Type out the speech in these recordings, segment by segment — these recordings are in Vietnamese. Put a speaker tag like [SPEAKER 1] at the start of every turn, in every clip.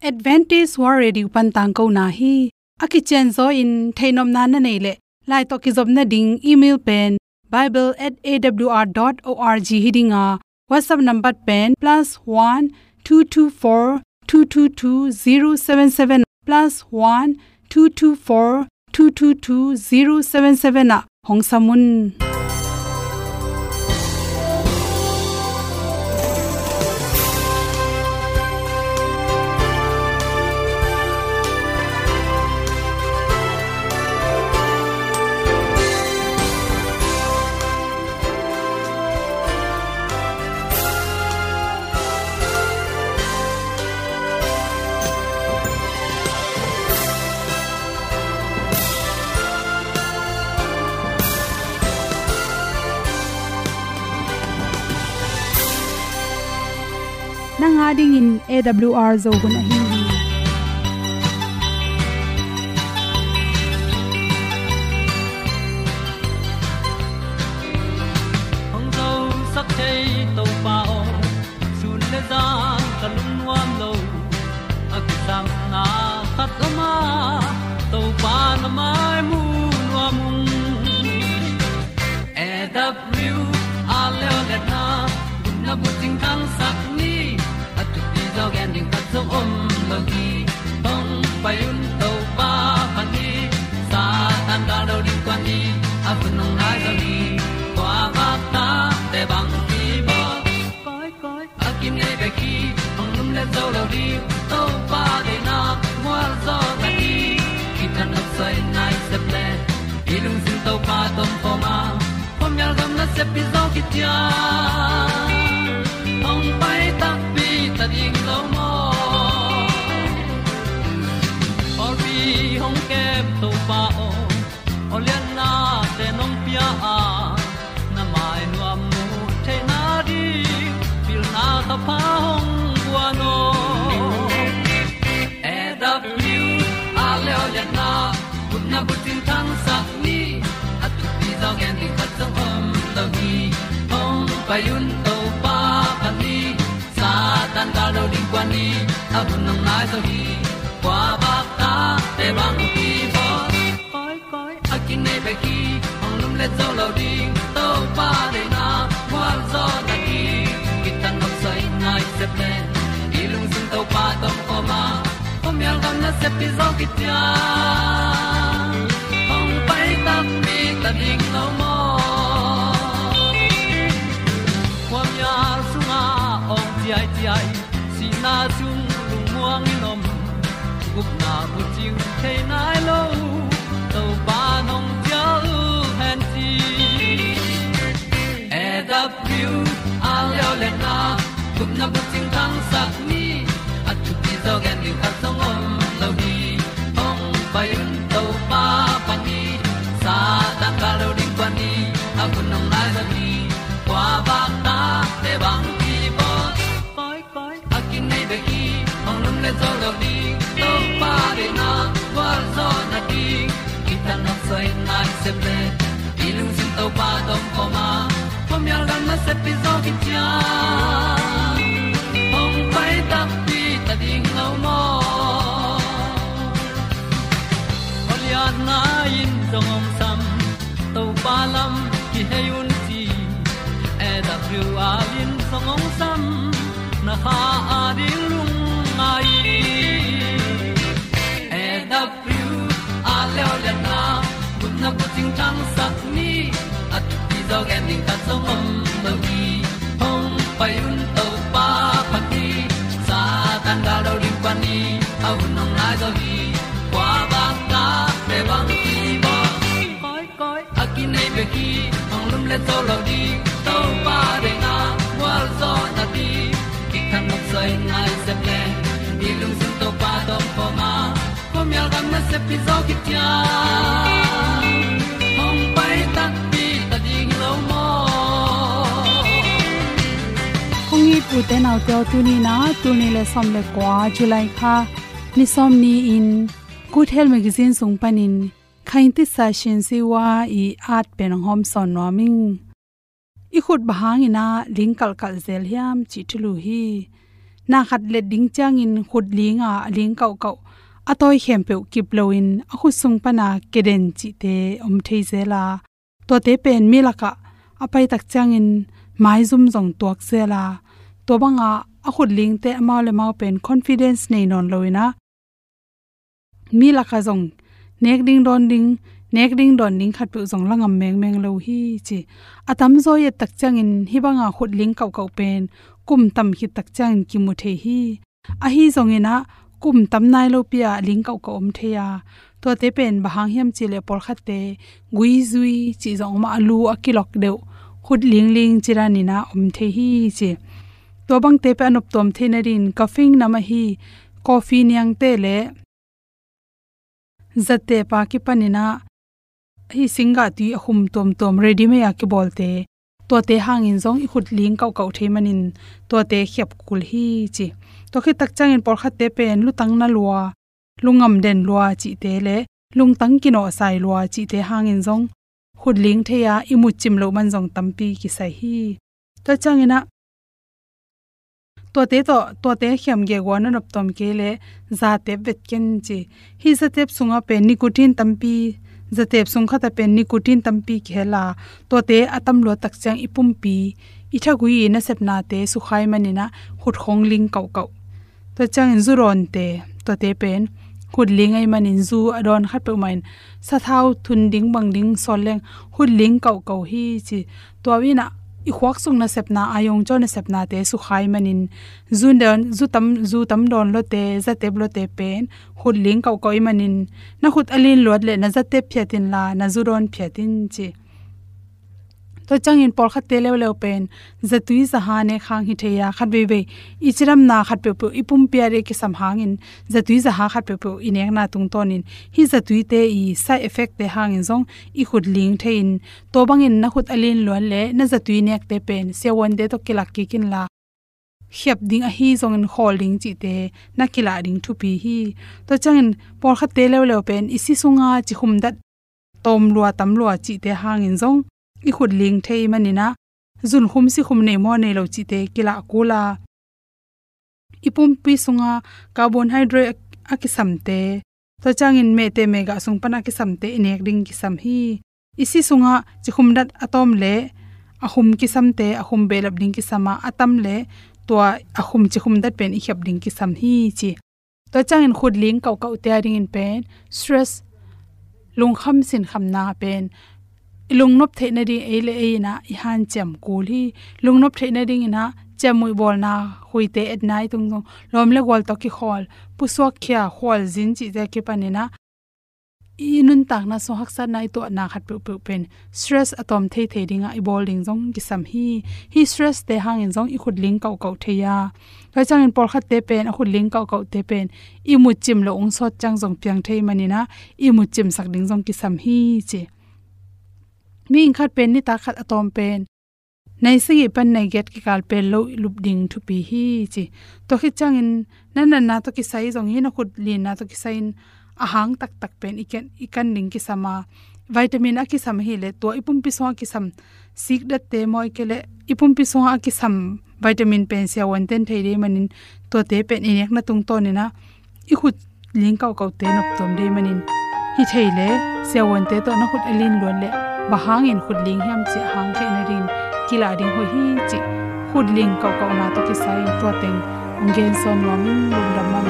[SPEAKER 1] Advantage War Radio Pantang ko na hi akichen zo in thainom na na nei le lai to ki job na ding email pen bible@awr.org hidinga WhatsApp number pen +1 224 222 077 +1 224 222 077 na hong samun nanga ding in AWR zo gun a hi
[SPEAKER 2] hong zo sak chei to pao sun le za kalung nuam lo akisam na khat ma to pa na mai mu nuam AWR a le le na na bu ting tang sak ni dog ending cut so lo gi hong pai un to pa pan ni sa tan da do di kwan ni a bu nong nai do gi kwa ba ta te bang ki bo koi a kim nei be ki hong lum le zo lo di to pa de na mo zo ta ni ki tan nok sai nai se ple ilung sin to pa tom pa ma pom yal gam na se pi zo ki tia hong pai ta ta ding lo mo ori hong kem to pa o lian na te nong pia a na mai nu am nu te na di pil na ta pa hong bua no AWR a le o lian na kun na bu tin thang sak ni at ti zo gen di khat song om lo gi hong pai un to pa pa ni tan ga do ding kwan ni a bu nang mai so hi kwa ba ta te bang ki bo koi a kin nei be ki ong lum le zo lo ding to pa de na kwa zo ta ki ki tan nok sai nai se ple i lung sun to pa tom ko ma pom yal gam na se pi zo ki tia ong pai ta mi ta ding lo mo kwa ya su ma ong ti ai si na chung lu muang ni nom gup na bu chiu thei nai lo to pa nong pia u han ti AWR a le le na gup na bu chiu tang sak ni at tu ti zo gen ni khat song om lo ni ong pai un to pa pa ni sa tan ga lo ding pa ni a bu nong lai za ni kwa ba ta te bang ki bo koi a kin nei be ki ong lum le zo lo di to pa de na kwa zo na di ki tan nok sai nai se ple i lung sin to pa dom ko ma pom yal gam na se pi zo ki tia ong pai ta pi ta ding lo mo olian na in zong om sam to pa lam ki hay un ti AWR in song ong sam na ha a ding lung mai AWR a le o le na kun na bu ting tang sak ni at ti dog ending ta song om lo gi hong pai un to pa pa ti sa tan ga do ri pa ni au nong lai do gi kwa ba ta pe bang ki bo koi a kin nei be ki hong lum le to lo di to pa de na wal zo na di ki kan nok sai nai se ple ni lung sun to pa dom po ma pom yal gam na se pi zo ki tia hong pai ta pi ta ding lo mo
[SPEAKER 1] kong i pu te nau te tu ni na tu ni le som le kwa July kha ni som ni in Good Health Magazine sung panin khain ti sa shin si wa i art pen hom son noming i khut bahang ina ling kal kal zel hiam chi thulu hi na khat le ding changin khut linga ling kau kau atoi khem pe kip loin a khu sung pana keden chi te om thei zela to te pen milaka apai tak changin mai zum jong tuak zela to banga a khut ling te amau le mau pen confidence nei non loina milaka jong nek ding don ding khat pu jong langam meng lo hi chi atam zo ye tak changin hi banga khut ling kau kau pen kum tam hi tak chang ki mu the hi a hi jong ina kum tam nai lo pia ling kau kau om theya to te pen bahang hiam chi le por khatte gui zui chi jong ma alu akilok deu khut ling chirani na om the hi chi to bang te pe anop tom the na rin kafing na ma hi coffee niang te le zate pa ki panina hi singa ti hum tom ready me ya ki bolte to te hangin jong i khut ling kau kau the manin to te khep kul hi chi to khi tak changin por khat te pen lutang na lua lungam den lua chi te le lungtang kino sai lua chi te hangin jong khut ling the ya imu chim lo man jong tampi ki sai hi to changina to te khyam ge gwan nop tom ke le za te vet ken chi hi za tep sunga pe nicotine tampi za tep sung khata pe nicotine tampi khela to te atam lo tak chang ipumpi ithagui na sepna te su khai manina khut khong ling kau kau to chang zuron te to te pen khut ling ai manin zu adon khat pe main sa thau thun ding bang ding soleng khut ling kau kau hi chi to wina i khwak sung na sepna ayong chon sepna te su khai manin zu tam don lo te za te blo te pen khut ling kau kau i manin na khut alin lot le na za te phyatin la na zuron phyatin chi to changin por khat te le pen zatui zahane khang hi theya khat be ichiram na khat pe ipum piare ki samhangin zatui zaha khat pe inek na tung tonin hi zatui te I side effect te hangin zong I khut ling thein to bangin na khut alin lon le na zatui nek te pen se won de to kilak ki kin la khep ding a hi zong in holding chi te na kila ding thu pi hi to changin por khat te le pen isi sunga chi khum dat tom lua tam lua chi te hangin zong I khut ling thei manina zun khum si khum nei mo nei lo chi te kila kula ipum pi sunga carbon hydrate akisam te to changin me te mega sung pana ki samte inek ding ki sam hi isi sunga chi khum dat atom le ahum ki samte ahum belap ding ki sama atam le to ahum chi khum dat pen I khap ding ki sam hi chi to changin khut ling kau kau te ring in pen stress lung kham sin kham na pen lung nop the na ding ele e na I han cham kul hi lung nop the na ding ina chamui bol na huite at nai tung lom le gol to ki khol pusok khya khol jin chi je ki panina inun tak na so haksa nai to na khat pu pen stress atom the dinga I bol ding jong ki sam hi stress te hang in jong I khut ling kau kau theya kai chang in por khat te pen a khut ling kau kau te pen I mu chim lo ong sot chang jong piang thei manina I mu chim sak ding jong ki sam hi chi mi in khat pen ni ta khat atom pen nai sigi pan nai get ki kal pen lo lup ding thu pi hi chi to khi changin na to ki sai jong hi na khut lin na to ki sain ahang tak pen ikan ning ki sama vitamin a ki sam hi le to ipum pi so ki sam sik dat te moi ke le ipum pi so a ki sam vitamin pen sia wan ten thei re manin to te pen inek na tung to ni na I khut ling kau te nop tom de manin hi thei le sia wan te to na khut alin lon le bahang in khut ling hiam chi hang the na rin kila ding ho hi chi khut ling kau na to ki sai to teng ungen son wamin lum dam ma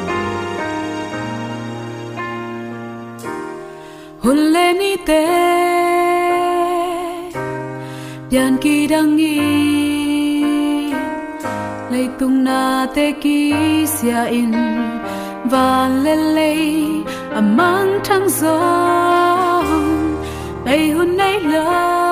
[SPEAKER 3] hulle ni te pian ki dangi lei tung na te ki sia in va le amang thang zo ai hun nei lo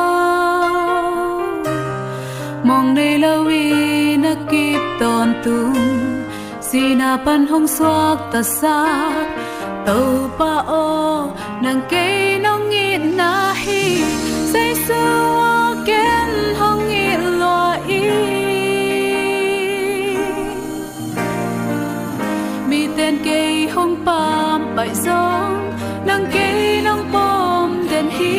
[SPEAKER 3] mong nei lo wi na kip ton tung sina pan hong swak ta sa tàu pa o nàng cây nong ngit na hi say sua ken hong ngit lo i mi ten cây hong pam bai song nàng cây nong pom den hi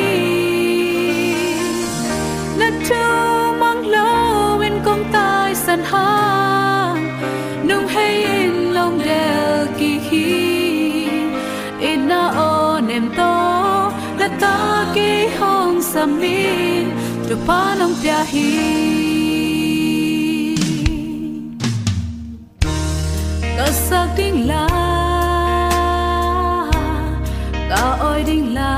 [SPEAKER 3] na chu mang lo in công tai san ha samin tu panong pia hi kasak ding la ka oi ding la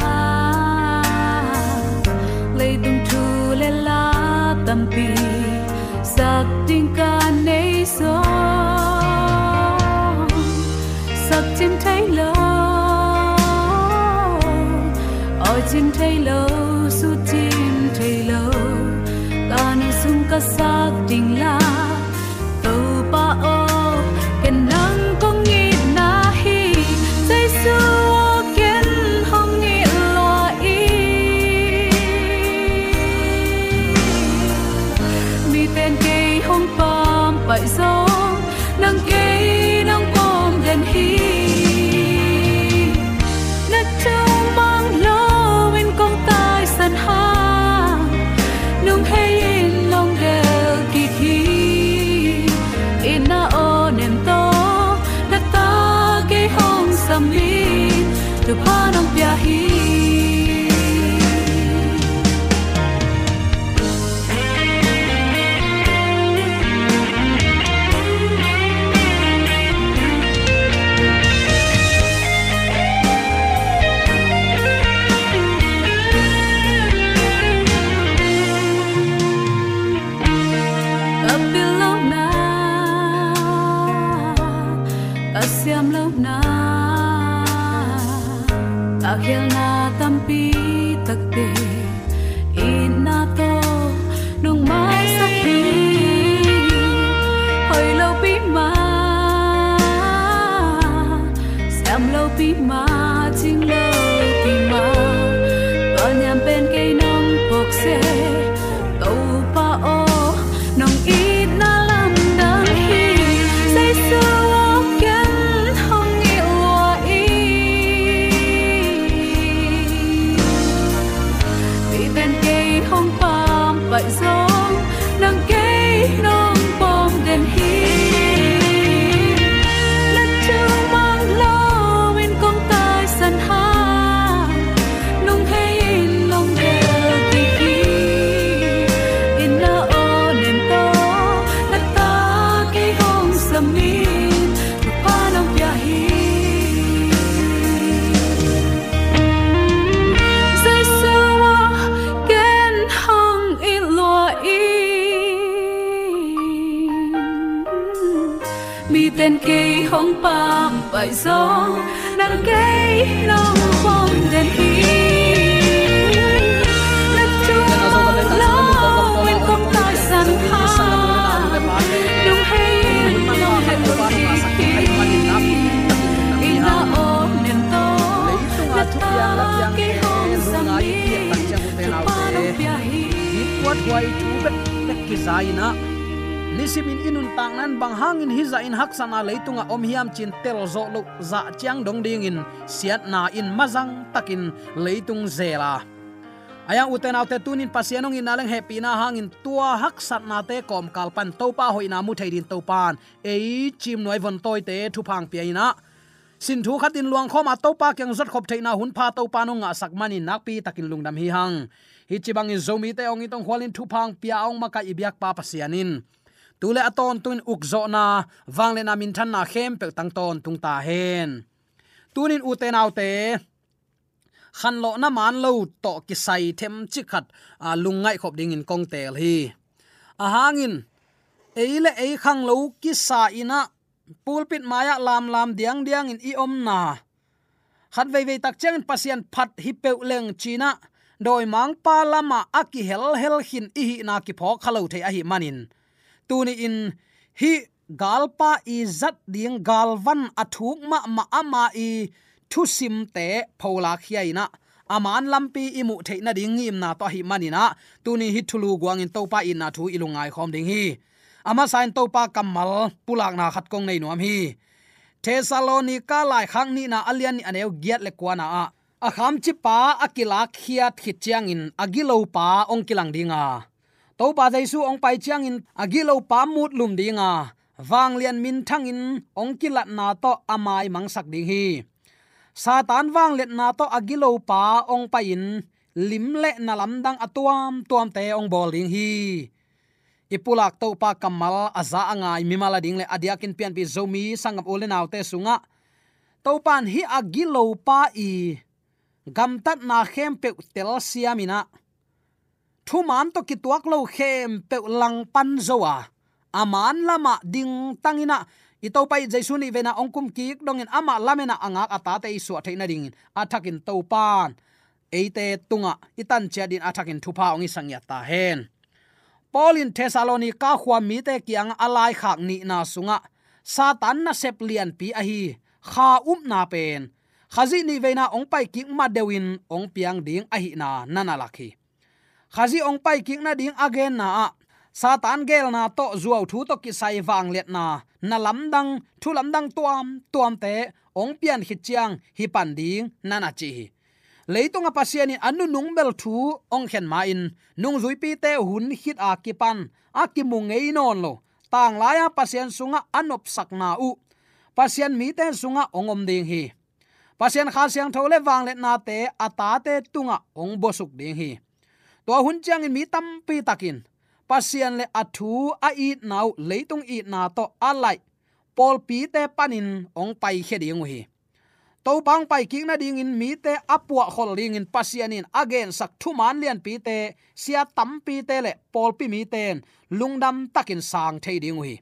[SPEAKER 3] lei tung thu le la tampi sak ding ka nei so sak chim thai lo oi chim thai lo su chim thai lo ka nu sung ka sak ding la to pa o ken nang kong ngi na hi sai su ken hong ngi lo i mi ten ke hong pam pai zo nang ke nang pom den hi na chau mang lo in kong tai san ha nung hay in long del ki ki in na o nem to na ta ke hong samin tu pa nong pia hi siam lâu na akhil na tampi takte in na to nung mai sakhi hoi lâu pi ma siam lâu pi ma ching lâu pi ma có nham bên cây nong bok se tàu pa o nong in na lam dang hi say su vậy gió nắng cây nong bom đèn hi lần trâu mang lo bên con tai sân ha nung hay in lòng đèn kỳ kỳ in na o nem to na ta cây hong samin pa nong pia hi mi tên cây hong pam bay gió nắng cây nong bom đèn hi đất chuông mong lo bên con tai san ha nung hay lòng hẹn kỳ ina o nem to đất ta cây hong samin pa nong pia hi
[SPEAKER 4] quat huai thu bet ki zaina nisimin inun tang nan bang hangin hiza in haksana leitunga om hiam chin tel zo lo za chiang dong ding in siat na in mazang takin leitung zela ayang uten autte tunin pasianong in aleng happy na hangin tua haksat na te kom kalpan topa hoina mu theidin topan ei chim noi von toy te thu phang piaina sin thu khatin luang khoma topa kyang zot khop theina hun pha topa no nga sakmani nakpi takin lungdam hi hang hi chibang in zomi te ong itong khwalin thu phang pia ong maka ibyak pa pasianin tule aton tun ukzo na wangle na min than na khem pe tang ton tung ta hen tunin uten autte khan lo na man lo to ki sai them chi khat lungai khop ding in kong tel hi a hangin eile ei khang lo ki sa ina pulpit maya lam lam diang diang in i om na khat vei vei tak chang pasian phat hi pe leng china doi mang pa lama aki hel hel hin i hi na ki phok khalo the a hi manin tuni in hi galpa i zat ding galvan athuk ma ma ama i thu sim te phola khiaina aman lampi imu theina ding im na to hi manina tuni hi thulu guang in topa in na thu ilungai khom ding hi ama sain topa kamal pulak na khat kong nei nuam hi Thessalonica lai khang ni na alian ni aneu giat le kwana a akham chi pa akila khiat khit chiang in agilo pa ong kilang dinga to pa jaisu ong pai chiang in agilo pa mut lum dinga wang lian min thang in ong kilat na to amai mangsak ding hi satan wang let na to agilo pa ong pa in lim le na lam dang atuam tuam te ong bol ding hi ipulak to pa kamal aza angai mimala ding le adiakin pian pi zomi sangam ole naw te sunga to pan hi agilo pa i gamtat na khem pe tel siamina thu man to ki tuak lo khem pe lang pan zowa aman lama ding tangina ito pai jaisu ni vena ongkum ki dongin ama lamena angak ata te isu theina ding athakin to pan eite tunga itan chadin athakin thupa ongi sangya ta hen Paulin Thessalonica khwa mi te kiang alai khak ni na sunga satan na sep lian pi a hi kha na pen khazi ni veina ong pai ki ma dewin ong piang ding a hi na nana lakhi khazi ong pai ki na ding again na satan gel na to zuaw thu to ki sai wang let na lamdang thu lamdang tuam te ong pian khit chiang hi pan ding nana chi leitung a pasiani anu nung bel thu ong khen ma in nung zui pi te hun hit a ki pan a ki mu ngei non lo tang laya pasian sunga anop sakna u pasian mi te sunga ongom ding hi pasian kha siang thole wang let na te ata te tunga ong bosuk ding hi to hun chang in mi tam pi takin pasian le athu a i nau leitung i na to alai pol pi te panin ong pai kheding hi to bang pai king na ding in mi te apua khol ring in pasianin again sak thu man lian pi te sia tam pi te le pol pi mi ten lungdam takin sang thei ding hi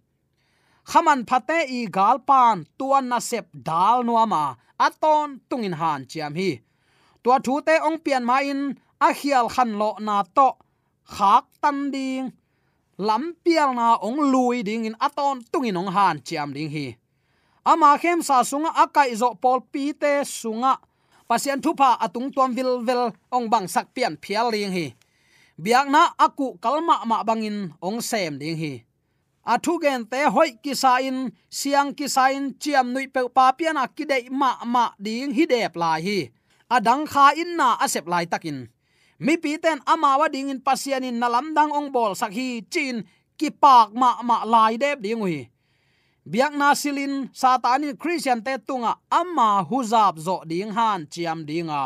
[SPEAKER 4] khaman phate i galpan tuan na sep dal nuama aton tungin han chiam hi tua thu te ong pian ma in a khial khan lo na to khak tan ding lam pial na ong lui ding in aton tungin ong han chiam ding hi ama khem sa sunga akai zo pol pi te sunga pasian thupa atung tuam vil ong bang sak pian phial ring hi biak na aku kalma ma bangin ong sem ding hi athu gen te hoi ki sa in siang ki sa in chiam nui pe pa pian a ki dei ma ding hi dep lai hi adang kha in na asep lai takin mi pi ten ama wa ding in pasian in nalam dang ong bol sak hi chin ki pak ma lai dep ding hi biak na silin satanin christian te tunga amma huzab zo ding han chiam dinga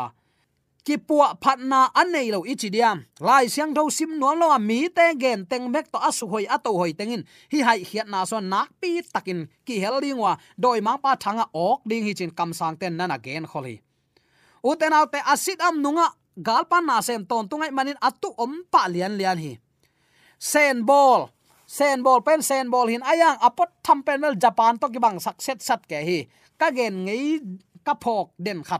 [SPEAKER 4] ki puwa phatna anei lo ichidiam lai siang tho sim nuam lo mi te gen teng mek to asu hoi ato hoi tengin hi hai hiat na so nak pi takin ki hel dingwa doi mang pa thanga ok ding hi chin kam sang ten nana gen kholi uten autte asit am nunga galpan na sem ton tungai manin atu om pa lian hi sen ball pen sen ball hin ayang apot tham pen mel japan to ki bang sak set sat ke hi ka gen ngei ka phok den khat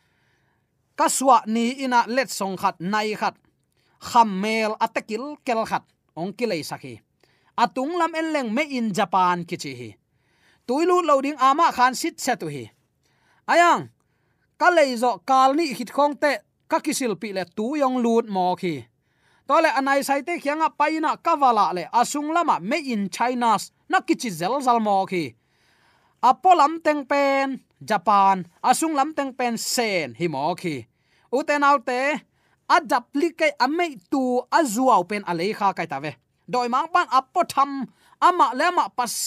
[SPEAKER 4] ka suwa ni ina let song khat nai khat khammel atakil kel khat ong kilei sakhi atung lam en leng me in japan ki chi hi tuilu loading ama khan sit setu hi ayang ka leizo kal ni hit khong te ka kisil pi le tu yong lut mo khi tole anai sai te khianga paina kavala le asung lama me in china na kichi zel zal mo khi apolam teng pen japan asung lam teng pen sen hi mo khi uten autte adaplicate ame tu azuaw pen alei kha kai ta ve doi mang pan apotham ama lema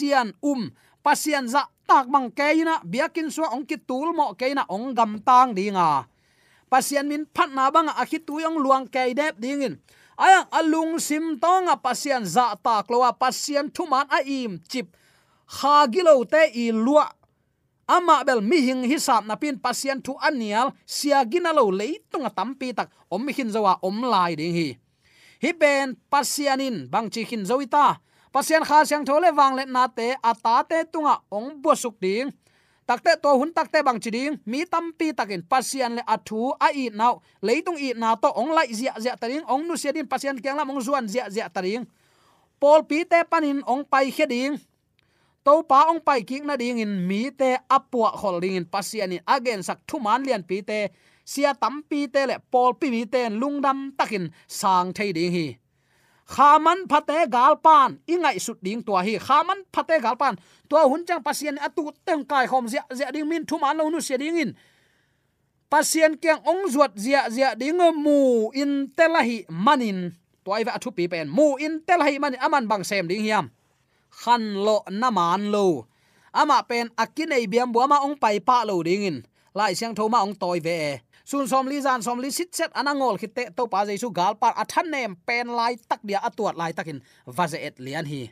[SPEAKER 4] pasian za tak bang keina biakin so ong ki tul mo keina ong gam tang dinga pasian min phat na bang a khi tu yong luang ke dep dingin ayang alung sim tonga pasian za ta klowa pasian thuman a im chip kha gilo te i lua ama bel mi hing hisap na pin pasian thu anial sia ginalo leitunga tampi tak om hin zawa om lai ding hi ben pasianin bang chi hin zoita pasian kha siang thole wang let na te ata te tunga ong bosuk ding takte to hun takte bang chi ding mi tampi takin pasian le athu a i naw leitung i na to ong lai zia taring ong nu siadin pasian kyang lam ong zuan zia taring pol pi te panin ong pai kheding to pa ong pai king na ding in mi te apua holding in pasian in again sak thuman lian pi te sia tampi te le pol pi mi ten lungdam takin sang thei ding hi khaman phate galpan ingai sut ding tua hi khaman phate galpan tua hun chang pasian atu teng kai khom zia ding min thuman lo nu sia ding in pasian kyang ong zuat zia ding mu in telahi manin toy va thu pi pen mu in telahi manin aman bang sem ding hiam khan lo naman lo ama pen akinei biam bu ama ong pai pa lo ding in lai siang thoma ong toy ve sun som li zan som li sit set anangol khite to pa jaisu gal par athan nem pen lai tak dia atuat lai takin vaze et lian hi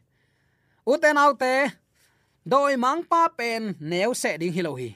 [SPEAKER 4] uten autte doi mang pa pen neu se ding hilo hi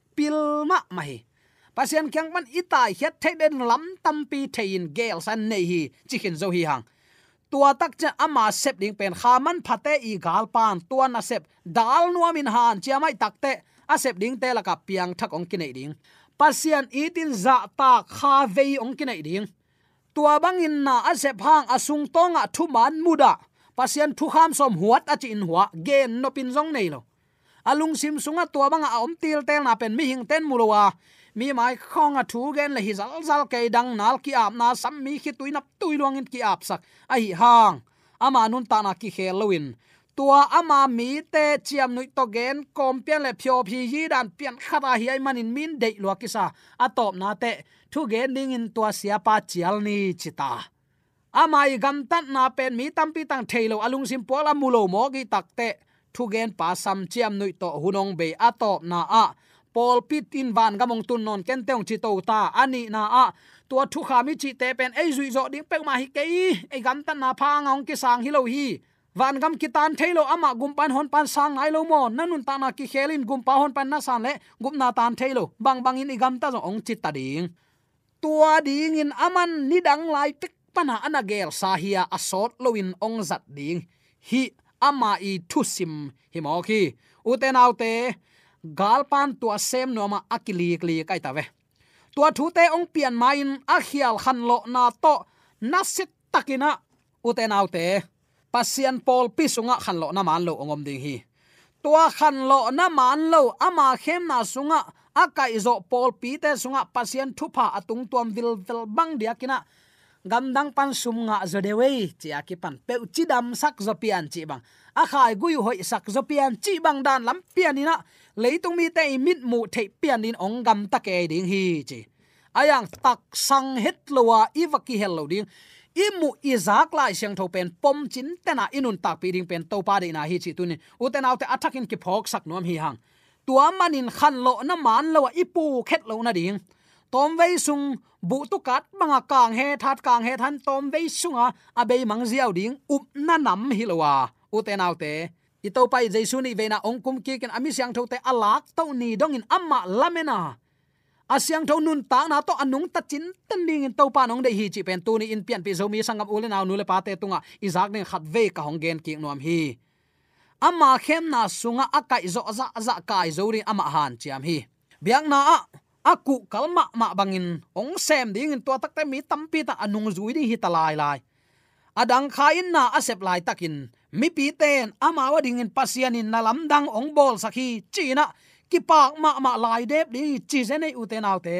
[SPEAKER 4] pilma ma hi pasian kyang man itai het theiden lam tampi thein gel san nei hi chikin zo hi hang tua tak cha ama sep ding pen khaman phate i gal pan tua na sep dal nuamin han chiamai takte a sep ding te la ka piang thak ong kinai ding pasian itin za ta kha vei ong kinai ding tua bangin na a sep hang asung tonga thu man muda pasian thu kham som huat a chin huwa gen no pin zong nei lo alung sim sunga tua banga om til tel na pen mi hing ten mulowa mi mai khong a thu gen le hi zal zal ke dang nal ki ap na sam mi khi tuinap tuilongin ki ap sak ai hang ama nun ta na ki khelowin tua ama mi te chiam nui to gen kom pian le phyo phi yi dan pian khata hi ai manin min dei lo kisa atop na te thu gen ding in tua sia pa chial ni chita amai gam tat na pen mi tampi tang thailo alung sim pola mulo mo gi takte thu gen pa sam chiam nui to hunong be atop na a pol pit in van gamong tun non ken teong chi to ta ani na a tua thu khami chi te pen ei zui zo ding pe ma hi ke ei gam tan na pha ngong ki sang hi lo hi van gam ki tan thailo ama gumpan hon pan sang ai lo mo nanun ta na ki khelin gumpa hon pan na san le gup na tan thailo bang bang in igam ta zo ong chi ta ding tua ding in aman ni dang lai pik pana anagel sahia asot loin ong zat ding hi ama i thusim hi mo khi uten autte galpan tua sem no ma akili kli kai ta ve tua thu te ong pian main a khial khan lo na to nasit takina uten autte pasian pol pisunga khan lo na man lo ongom ding hi tua khan lo na man lo ama khem na sunga akai zo pol pi te sunga pasian thupa atung tuam vil vil bang dia kina gamdang pan sum nga zo dewe chia ki pan pe chi dam sak zo pian chi bang a khai gui hoi sak zo pian chi bang dan lam pian ina leitung mi te mit mu thei pian in ong gam ta ke ding hi chi ayang tak sang het lowa iwaki hello ding imu izak lai siang tho pen pom chin tena inun tak pi ding pen to pa de na hi chi tunin uten autte athakin ki phok sak nom hi hang tua manin khan lo na man lo ipu khet lo na ding tom vei sung bu tu kat banga kang he than tom vei sunga abei mang ziaw ding up na nam hi lowa uten autte i to pai jesu ni veina ong kum ki ken ami siang tho te alak to ni dong in amma lamena asyang tho nun ta na to anung ta chin tan ding in to pa nong de hi chi pen tu ni in pian pi zomi sangam ulen aw nu le pa te tunga izak ne khat ve ka hong gen ki nom hi ama khem na sunga akai zo za kai zo ri ama han chiam hi biang na aku kalma ma bangin ong sem ding in to tak te mi tampi ta anung zui di hi talai lai adang khain na asep lai takin mi pi ten ama wa ding in pasian in nalam dang ong bol sakhi china ki pak ma lai dep di chi se nei uten autte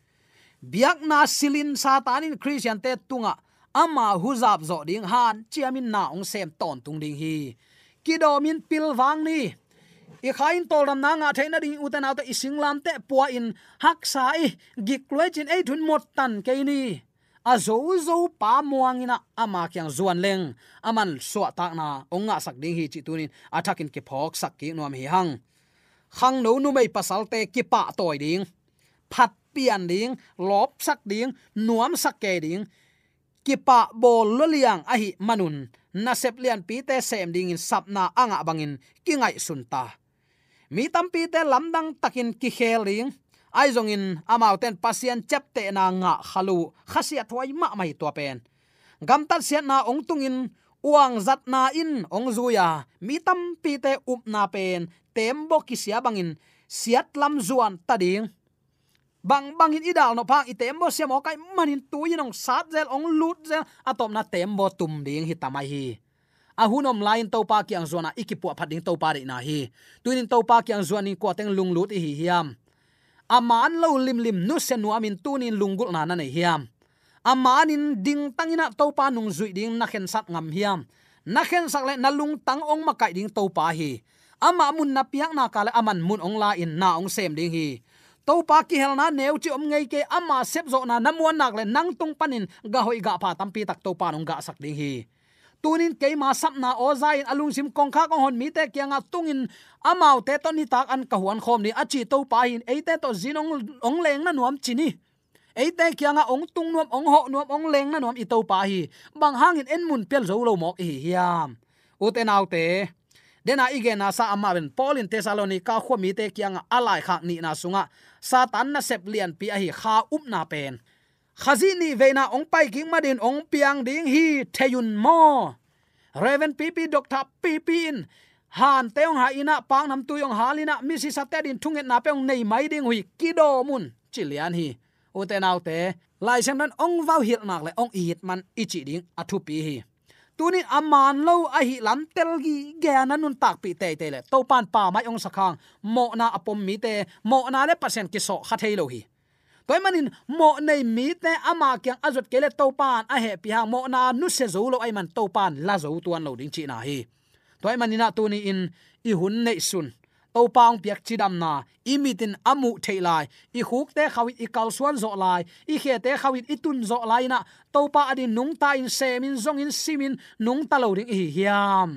[SPEAKER 4] biak na silin satanin christian te tunga ama huzap zo ding han chiamin na ong sem ton tung ding hi kidomin pilwang ni i khain tolam na nga theina ding uten autte isinglam te puwa in haksai giklwechin ei thun mot tan ke ni azo zo pa muangina ama kyang zuan leng aman suwa tak na onga sak ding hi chi tunin athakin ke phok sak ki nom hi hang khang no nu mai pasal te ki pa toy ding phat pian ding lop sak ding nuam sak ke ding ki pa bol lo liang a hi manun na sep lian pi te sem ding in sapna anga bangin ki ngai sunta mi tam pi te lamdang takin ki khel ding ai zong in amauten pasien chapte na nga khalu khasia thoi ma mai to pen gam tat sian na ong tungin uang zat na in ong zuya mi tam pi te up na pen tembo ki sia bangin siat lam zuan tading bangin idal no phang itembo sia mo kai manin tuinong sat zel ong lut zel atom na tembo tum ding hitamai hi ahunom line to pa kyang zona ikipu phading to pa ri na hi tuinin to pa kyang zoni ko teng lung lut hi hiam aman lo lim nu sen nu amin tunin lungul na nei hiam amanin ding tangina to pa nung zui ding na khen sat ngam hiam na khen sak le na lung tang ong makai ding to pa hi ama mun na piak na kala aman mun ong la in na ong sem ding hi to pa ki hel na neu chi om ngei ke ama sep zo na namuan nak le nang tung panin ga hoi ga pa tampi tak to pa nong ga sak ding hi tunin keima sapna ozain alung sim kong kha kong hon mi te kyanga tungin amau te to ni tak an ka huan khom ni achi to pa hin eite to zinong ong leng na nuam chini eite kyanga ong tung nuam ong ho nuam ong leng na nuam i to pa hi bang hangin en mun pel zo lo mok hi hiam uten autte dena igena sa amaben Paulin Thessalonica khomi te kyanga alai khak ni na sunga satan na sep lian pi a hi kha up na pen khazi ni veina ong pai king madin ong piang ding hi theyun mo reven pp doctor pp in han teong ha ina pang nam tu yong halina misi satedin thunget na peong nei mai ding hui kido mun chilian hi uten autte lai sem nan ong vau hil nak le ong it man ichi ding athu pi hi tunin aman lo a hi lam tel gi gena nun tak pi te te le to pan pa mai ong sakhang mo na apom mi te mo na le percent ki so khathei lo hi toy manin mo nei mi te ama kyang azot kele to pan a he pi hang mo na nu se zo lo ai man to pan la zo tuan lo ding chi na hi toy manina tuni in i hun nei sun to pang piak chidam na imitin amu theilai i khuk te khawit i kalsuan zo lai i khe te khawit i tun zo lai na to pa adin nung ta in semin zong in simin nung ta lo ding hi hiam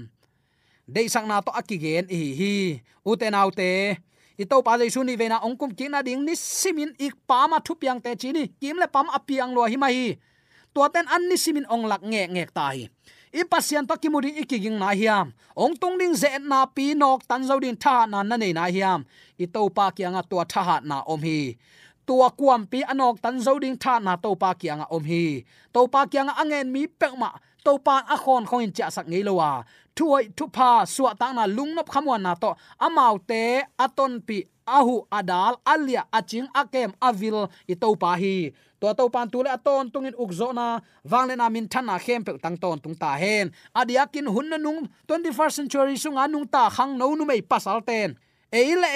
[SPEAKER 4] dei sang na to akigen hi uten autte i to pa jaisu ni vena ongkum kina ding ni simin ik pa ma thu piang te chini kim le pam apiang lo hi mai hi to ten an ni simin ong lak nge ngek ta hi i pasian to kimuding ikiging na hiam ong tung ding ze na pi nok tan zo din tha na na nei na hiam i to pa kyanga to tha hat na om hi tua kuam pi anok tan zo ding tha na to pa kyanga om hi to pa kyanga angen mi pekma to pa a khon khong in cha sak ngei lowa thuai thu pha suwa ta na lungnop khamwan na to amau te aton pi ahu adal alia aching akem avil i to pa hi to pan tu le aton tungin ukzo na wangle na min thana khem pe tang ton tung ta hen adiakin hunna nung 21st century sunga nung ta khang no nu mei pasal ten eile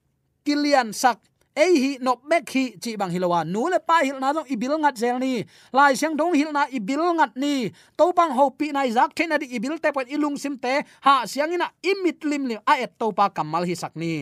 [SPEAKER 4] kilian sak hi nop mek hi chi bang hilowa nu le pa hil na dong ibil ngat zel ni lai siang dong hil na ibil ngat ni to bang ho pi nai zak thena di ibil te pat ilung sim te ha siang ina imit lim lim a et to pa kamal hi sak ni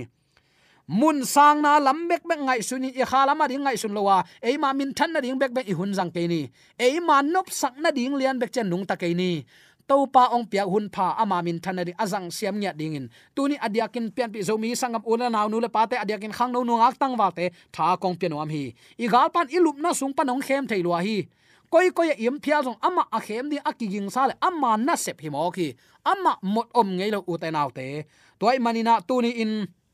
[SPEAKER 4] mun sang na lam bek bek ngai suni i khala ma ding ngai sun lowa ei ma min than na ding bek bek i hun jang ke ni ei ma nop sak na ding lian bek chen nung ta ke ni to pa ong piak hun pha ama min than na ding azang siam nya ding in tuni adiakin pian pi zomi sangam ula naw nu le pa te adiakin khang no nu ngak tang wa te tha kong pian wam hi i gal pan ilup na sung panong khem thei lo hi koi koi im phial jong ama a khem di akiging sa le ama na sep hi mo ki ama mot om ngei lo u te naw te toy manina tuni in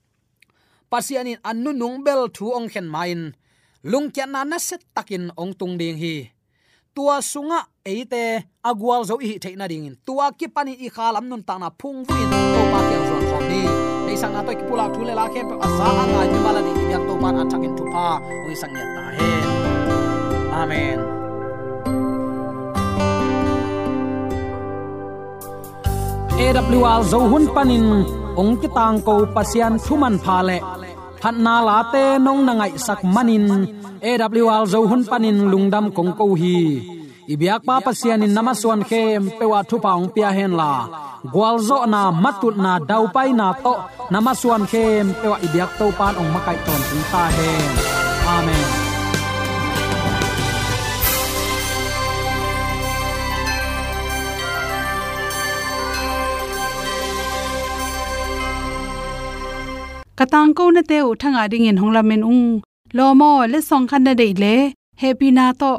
[SPEAKER 4] pasianin annu nung bel thu ong khen main lungkyan na na set takin ong tung ding hi tua sunga eite agwal zo hi theina ding in tua ki pani i khalam nun ta na phung win to pa kyang zon khom ni nei sang atoi ki pula thule la khem asa anga ni mala ni yak to pan athakin thu pa oi sang ya ta he amen AWR zo hun panin ong ki tang ko pasian thuman pha le phat na la te nong na ngai sak manin AWR zo hun panin lungdam kong ko hi ibyak pa pasian in namaswan khem pewa thu paung pia hen la gwalzo na matut na dau pai na to namaswan khem pewa ibyak to pan ong makai ton tung ta hen amen
[SPEAKER 1] katang ko na te u thanga ding in honglamen ung lomo le song khan na dei le happy na to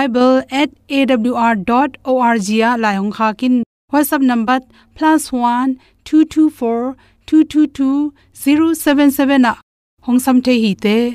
[SPEAKER 1] bible@awr.org ya la hong kha kin whatsapp number +1 224 222 077 na hong sam the hi te